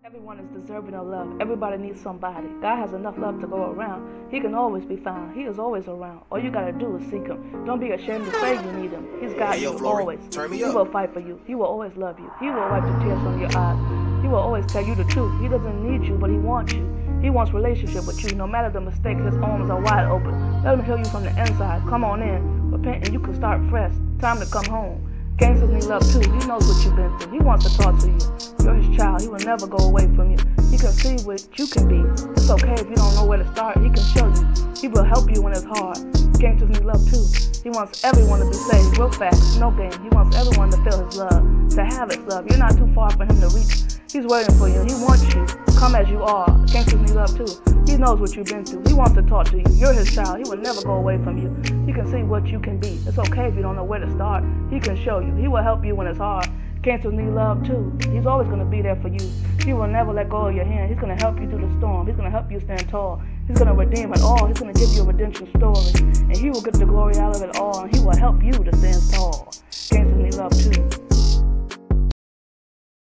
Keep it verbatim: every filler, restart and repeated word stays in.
Everyone is deserving of love. Everybody needs somebody. God has enough love to go around. He can always be found. He is always around. All you gotta do is seek him. Don't be ashamed to say you need him. He's got Hey, yo, you Flory, always. turn me He up. will fight for you. He will always love you. He will wipe the tears from your eyes. He will always tell you the truth. He doesn't need you, but he wants you. He wants relationship with you. No matter the mistake, his arms are wide open. Let him heal you from the inside. Come on in. Repent and you can start fresh. Time to come home. Gangsters need love too. He knows what you've been through. He wants to talk to you. You're his child. He will never go away from you. He can see what you can be. It's okay if you don't know where to start. He can show you. He will help you when it's hard. Gangsters need love too. He wants everyone to be saved real fast. No game. He wants everyone to feel his love. To have his love. You're not too far for him to reach. He's waiting for you. He wants you. Come as you are. Gangsters need love too. He knows what you've been through. He wants to talk to you. You're his child. He will never go away from you. He can see what you can be. It's okay if you don't know where to start. He can show you. He will help you when it's hard. Gangsters need love too. He's always going to be there for you. He will never let go of your hand. He's going to help you through the storm. He's going to help you stand tall. He's going to redeem it all. He's going to give you a redemption story. And he will get the glory out of it all. And he will help you to stand tall.